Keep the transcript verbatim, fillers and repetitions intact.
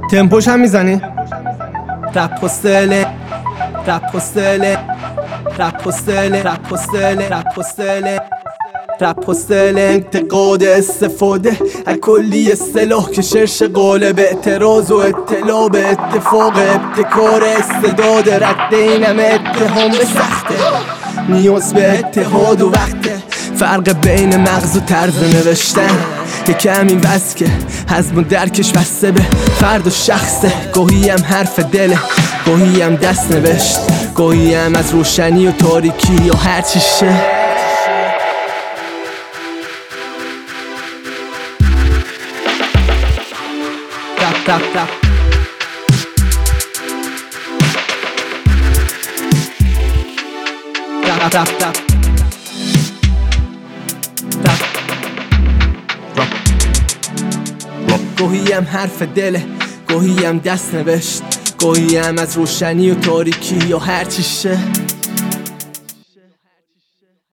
تمپوش هم میزنی؟ رپ پستله رپ پستله رپ پستله رپ پستله رپ پستله رپ پستله انتقاد استفاده از کلی اصطلاح که شرش قاله به اعتراض و اطلاع به اتفاق ابتکار استعداد رد اینم اتهام به سخته نیاز به اتحاد و وقته فرق بین مغز و طرز نوشتن که کمی بس که حزم و درکش بسته به فرد و شخصه گاهی هم حرف دله گاهی هم دست نوشت گاهی هم از روشنی و تاریکی یا هر چیشه رپ رپ رپ رپ رپ رپ گاهی هم حرف دله گاهی هم دست نوشت گاهی هم از روشنی و تاریکی یا هر چیشه